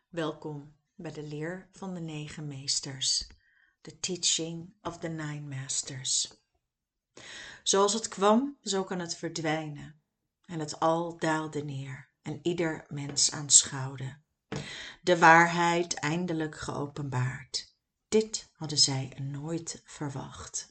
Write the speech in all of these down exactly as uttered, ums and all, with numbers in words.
Welkom bij de leer van de negen meesters, the teaching of the nine masters. Zoals het kwam, zo kan het verdwijnen. En het al daalde neer en ieder mens aanschouwde. De waarheid eindelijk geopenbaard. Dit hadden zij nooit verwacht.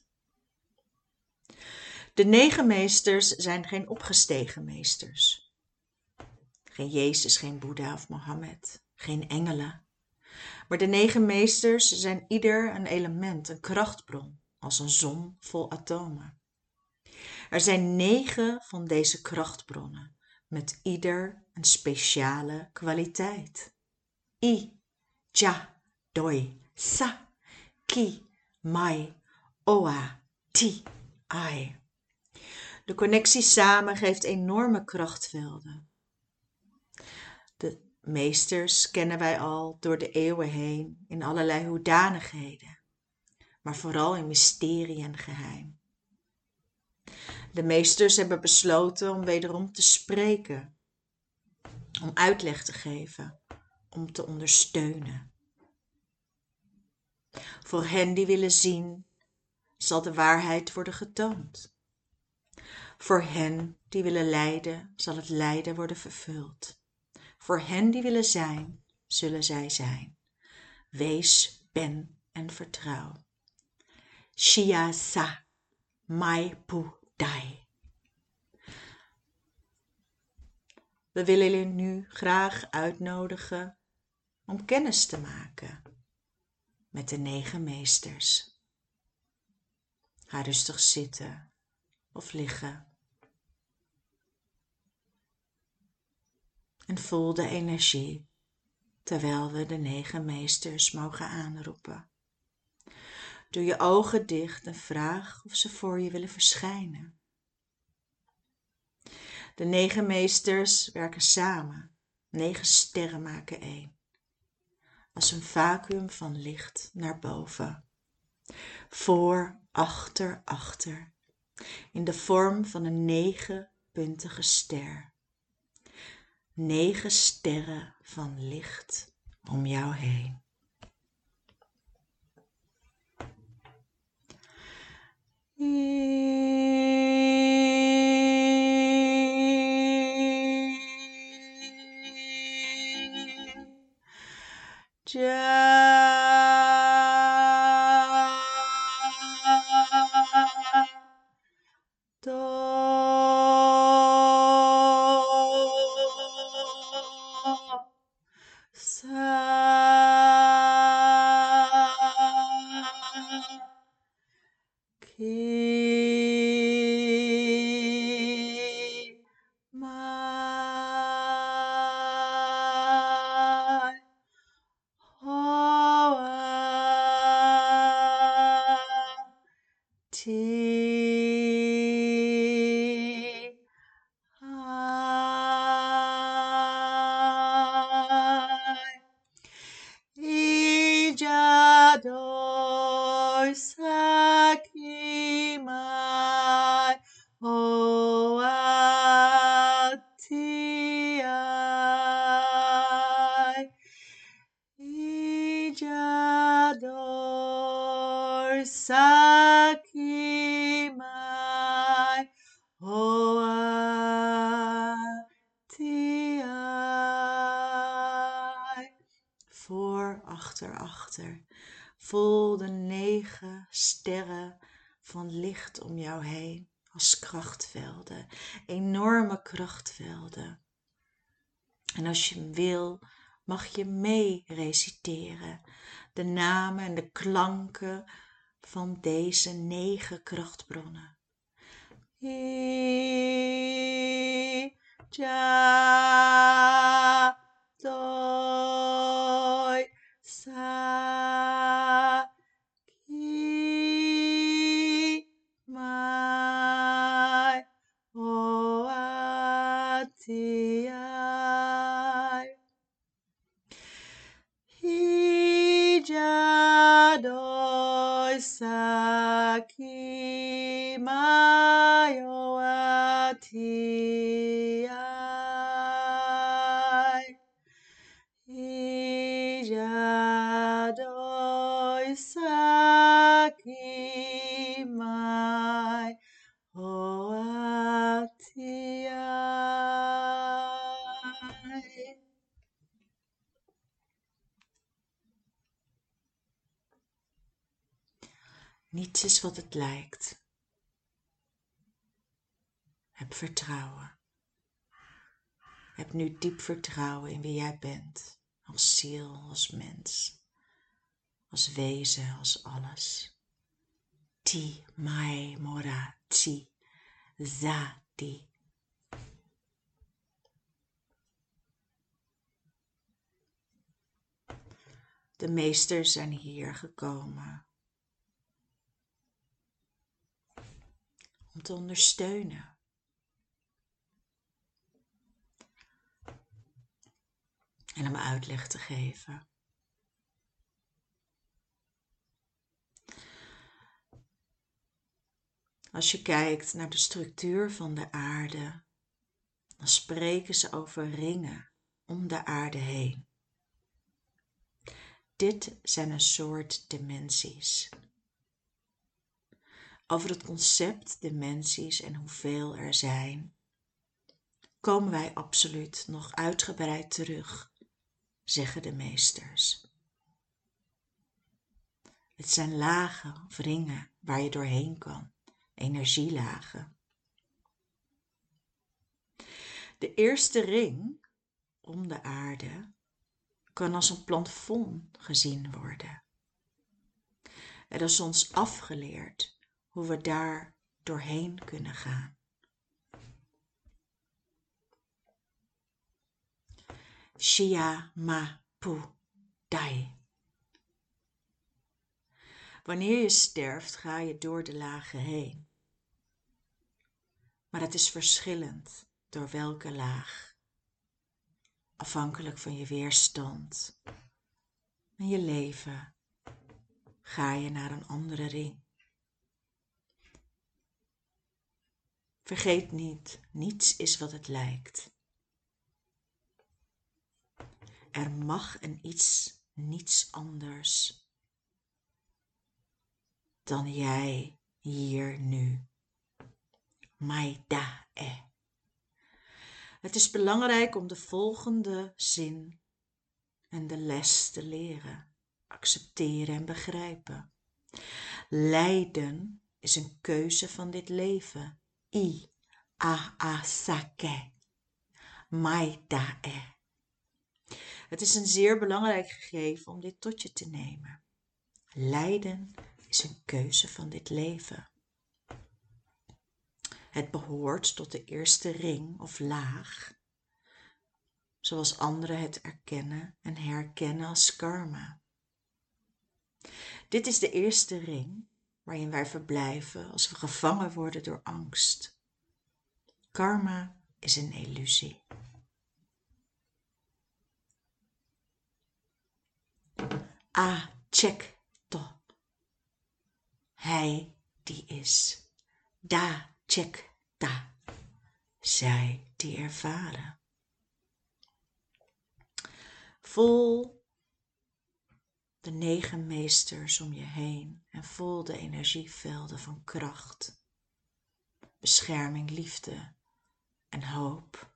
De negen meesters zijn geen opgestegen meesters. Geen Jezus, geen Boeddha of Mohammed, geen engelen. Maar de negen meesters zijn ieder een element, een krachtbron, als een zon vol atomen. Er zijn negen van deze krachtbronnen, met ieder een speciale kwaliteit. I, Ja, Doi, Sa, Ki, Mai, Oa, Ti, Ai. De connectie samen geeft enorme krachtvelden. De meesters kennen wij al door de eeuwen heen in allerlei hoedanigheden, maar vooral in mysterie en geheim. De meesters hebben besloten om wederom te spreken, om uitleg te geven, om te ondersteunen. Voor hen die willen zien, zal de waarheid worden getoond. Voor hen die willen lijden, zal het lijden worden vervuld. Voor hen die willen zijn, zullen zij zijn. Wees, ben en vertrouw. Shia sa, mai pu dai. We willen jullie nu graag uitnodigen om kennis te maken met de negen meesters. Ga rustig zitten of liggen. En voel de energie terwijl we de negen meesters mogen aanroepen. Doe je ogen dicht en vraag of ze voor je willen verschijnen. De negen meesters werken samen. Negen sterren maken één. Als een vacuüm van licht naar boven. Voor, achter, achter. In de vorm van een negenpuntige ster. Negen sterren van licht om jou heen. Sakimai Oatiai. Voor, achter, achter. Voel de negen sterren van licht om jou heen als krachtvelden. Enorme krachtvelden. En als je wil, mag je mee reciteren. De namen en de klanken van deze negen krachtbronnen. I, Ja, Doi, Sa, Ki, Mai, Oatiai. Hija, Doi, Sa, Ki, Mai, Oatiai. jadoi saki mai hoatiai. Niets is wat het lijkt. Heb vertrouwen. Heb nu diep vertrouwen in wie jij bent. Als ziel, als mens. Als wezen, als alles. Ti mai mora ti zati. De meesters zijn hier gekomen om te ondersteunen. En om uitleg te geven. Als je kijkt naar de structuur van de aarde, dan spreken ze over ringen om de aarde heen. Dit zijn een soort dimensies. Over het concept dimensies en hoeveel er zijn, komen wij absoluut nog uitgebreid terug, zeggen de meesters. Het zijn lagen of ringen waar je doorheen kan, energielagen. De eerste ring om de aarde kan als een plafond gezien worden. Er is ons afgeleerd hoe we daar doorheen kunnen gaan. Shia ma pu dai. Wanneer je sterft, ga je door de lagen heen. Maar het is verschillend door welke laag. Afhankelijk van je weerstand en je leven ga je naar een andere ring. Vergeet niet, niets is wat het lijkt. Er mag en iets niets anders dan jij hier nu. Maida e. Het is belangrijk om de volgende zin en de les te leren, accepteren en begrijpen. Lijden is een keuze van dit leven. I a a sake. Maida e. Het is een zeer belangrijk gegeven om dit tot je te nemen. Lijden is een keuze van dit leven. Het behoort tot de eerste ring of laag, zoals anderen het erkennen en herkennen als karma. Dit is de eerste ring waarin wij verblijven als we gevangen worden door angst. Karma is een illusie. A check to. Hij die is. Da check ta. Zij die ervaren. Voel de negen meesters om je heen en voel de energievelden van kracht, bescherming, liefde en hoop.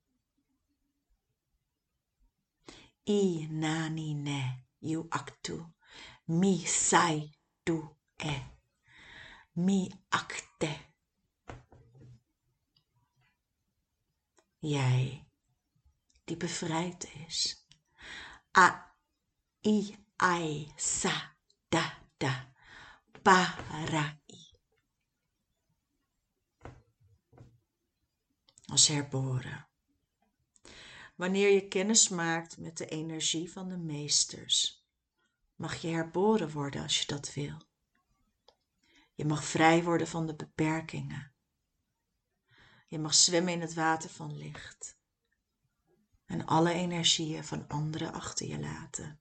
I nani ne you actu, mi sai tu e, mi acte. Jij die bevrijd is. A I ai sa da da parai. Als herboren. Wanneer je kennis maakt met de energie van de meesters, mag je herboren worden als je dat wil. Je mag vrij worden van de beperkingen. Je mag zwemmen in het water van licht. En alle energieën van anderen achter je laten.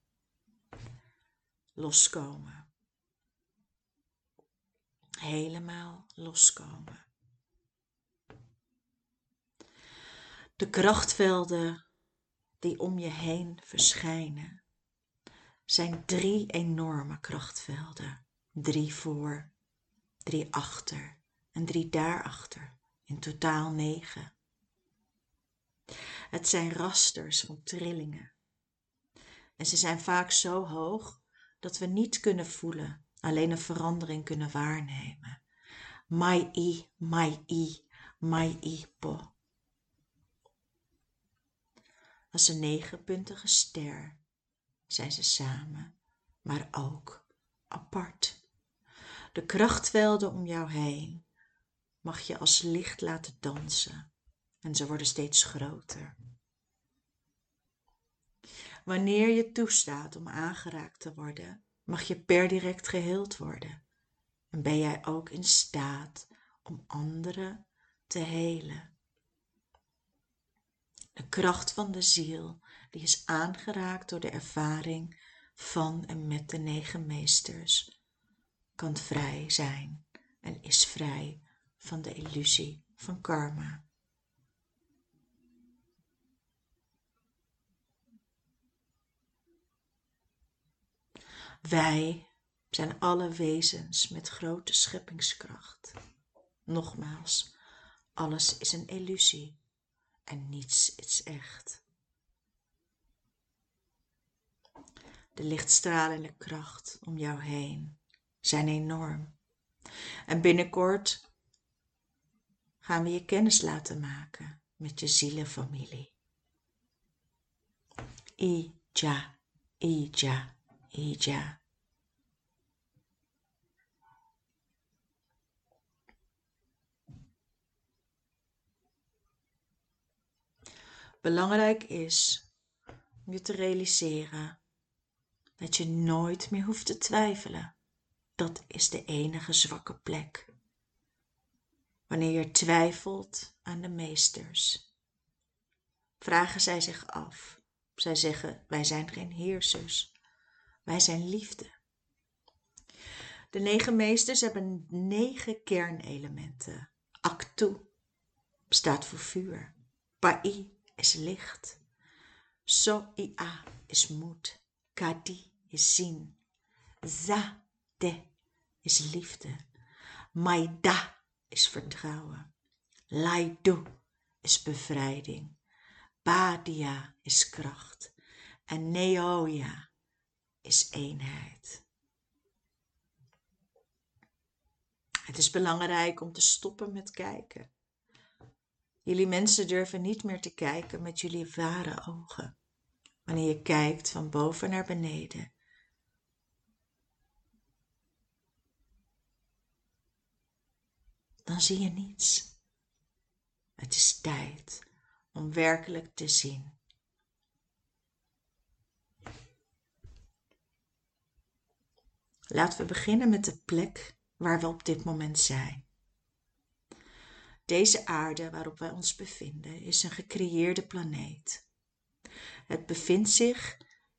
Loskomen. Helemaal loskomen. De krachtvelden die om je heen verschijnen, zijn drie enorme krachtvelden. Drie voor, drie achter en drie daarachter. In totaal negen. Het zijn rasters van trillingen. En ze zijn vaak zo hoog dat we niet kunnen voelen, alleen een verandering kunnen waarnemen. Mai i, mai i, mai i po. Als een negenpuntige ster zijn ze samen, maar ook apart. De krachtvelden om jou heen mag je als licht laten dansen en ze worden steeds groter. Wanneer je toestaat om aangeraakt te worden, mag je per direct geheeld worden. En ben jij ook in staat om anderen te helen. De kracht van de ziel, die is aangeraakt door de ervaring van en met de negen meesters, kan vrij zijn en is vrij van de illusie van karma. Wij zijn alle wezens met grote scheppingskracht. Nogmaals, alles is een illusie en niets is echt. De lichtstralen en de kracht om jou heen zijn enorm. En binnenkort gaan we je kennis laten maken met je zielenfamilie. Ija, Ija, Ija. Belangrijk is om je te realiseren dat je nooit meer hoeft te twijfelen. Dat is de enige zwakke plek. Wanneer je twijfelt aan de meesters, vragen zij zich af. Zij zeggen, wij zijn geen heersers, wij zijn liefde. De negen meesters hebben negen kernelementen. Aktu staat voor vuur. Pai is licht. Soia is moed. Kadi is zien. Za de is liefde. Maida is vertrouwen. Laidu is bevrijding. Badia is kracht. En Neoya is eenheid. Het is belangrijk om te stoppen met kijken. Jullie mensen durven niet meer te kijken met jullie ware ogen. Wanneer je kijkt van boven naar beneden, dan zie je niets. Het is tijd om werkelijk te zien. Laten we beginnen met de plek waar we op dit moment zijn. Deze aarde waarop wij ons bevinden is een gecreëerde planeet. Het bevindt zich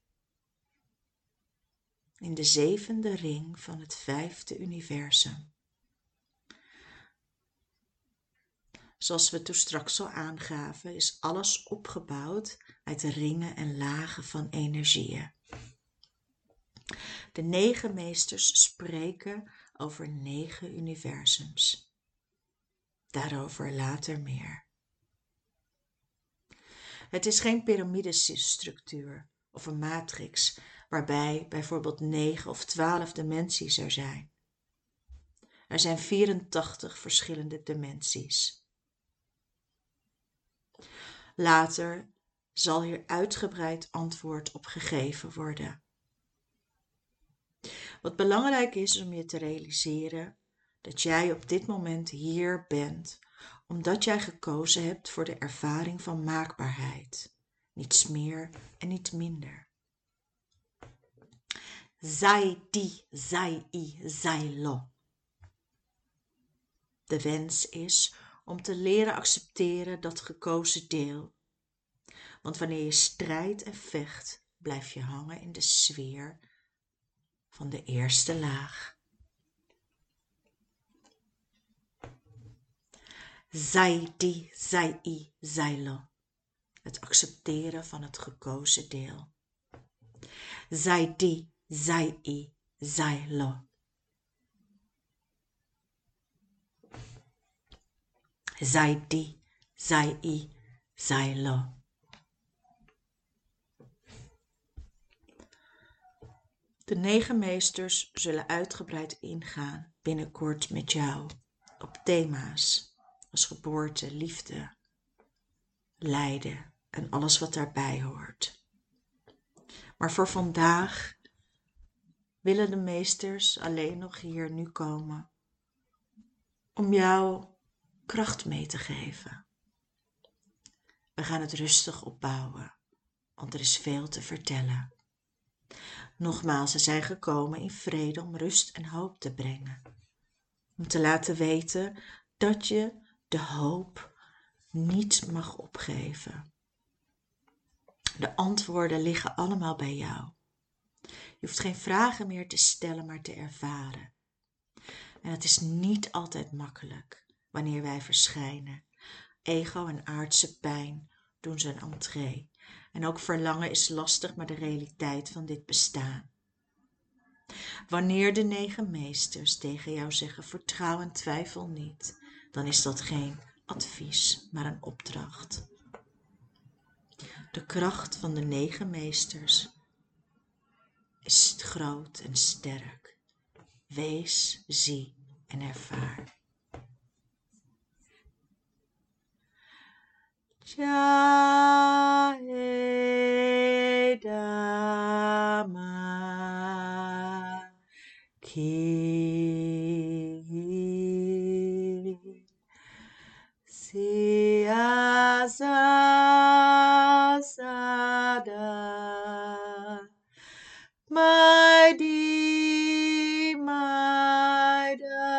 in de zevende ring van het vijfde universum. Zoals we toen straks al aangaven, is alles opgebouwd uit de ringen en lagen van energieën. De negen meesters spreken over negen universums. Daarover later meer. Het is geen piramidestructuur of een matrix waarbij bijvoorbeeld negen of twaalf dimensies er zijn. Er zijn vierentachtig verschillende dimensies. Later zal hier uitgebreid antwoord op gegeven worden. Wat belangrijk is om je te realiseren dat jij op dit moment hier bent, omdat jij gekozen hebt voor de ervaring van maakbaarheid. Niets meer en niet minder. Zai di, zai i, zai lo. De wens is om te leren accepteren dat gekozen deel. Want wanneer je strijdt en vecht, blijf je hangen in de sfeer van de eerste laag. Zai di, zai i, zai lo. Het accepteren van het gekozen deel. Zai di, zai i, zai lo. Zai di, zai i, zai lo. De negen meesters zullen uitgebreid ingaan binnenkort met jou op thema's als geboorte, liefde, lijden en alles wat daarbij hoort. Maar voor vandaag willen de meesters alleen nog hier nu komen om jou kracht mee te geven. We gaan het rustig opbouwen, want er is veel te vertellen. Nogmaals, ze zijn gekomen in vrede om rust en hoop te brengen. Om te laten weten dat je de hoop niet mag opgeven. De antwoorden liggen allemaal bij jou. Je hoeft geen vragen meer te stellen, maar te ervaren. En het is niet altijd makkelijk wanneer wij verschijnen. Ego en aardse pijn doen zijn entree. En ook verlangen is lastig, maar de realiteit van dit bestaan. Wanneer de negen meesters tegen jou zeggen vertrouw en twijfel niet, dan is dat geen advies, maar een opdracht. De kracht van de negen meesters is groot en sterk. Wees, zie en ervaar. Jai Dhamma Ki Siasa Sada Mighty Maida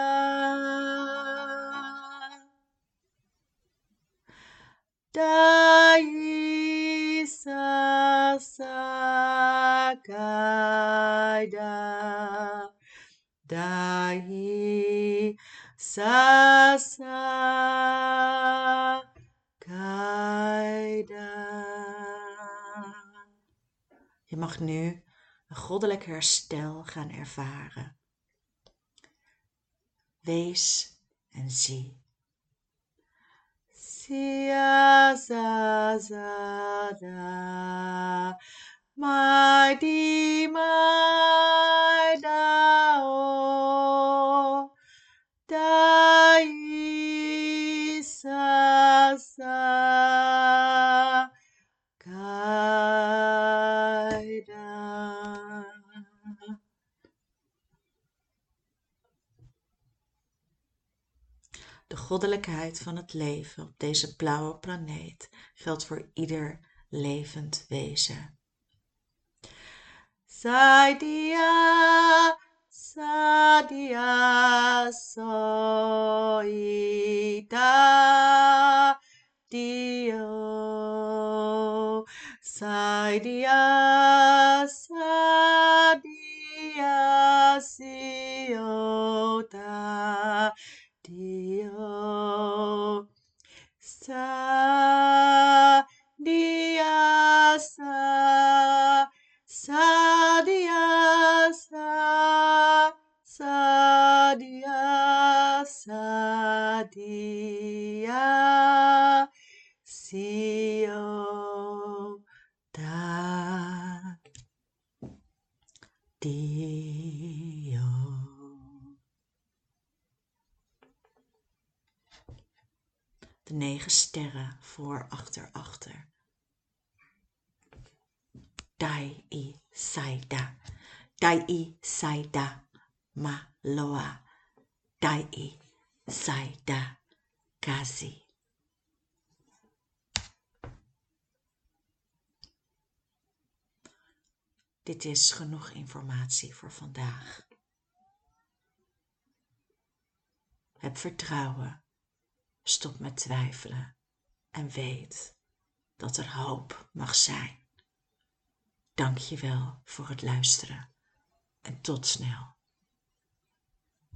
Dai Sasakaida Dai Sasakaida. Je mag nu een goddelijk herstel gaan ervaren. Wees en zie. Siasa Sada Mighty Maida O Dai Sasakaida. De goddelijkheid van het leven op deze blauwe planeet geldt voor ieder levend wezen. Saidia, Sadia, Soita, Dio. Saidia, Sadia, Siota, Dio. Sadia, sa, sadia, sa, sadia, sadia, siota, Dio. De negen sterren voor, achter, achter. Dai i saida, dai i saida, ma loa, dai i saida, kasi. Dit is genoeg informatie voor vandaag. Heb vertrouwen. Stop met twijfelen en weet dat er hoop mag zijn. Dank je wel voor het luisteren en tot snel.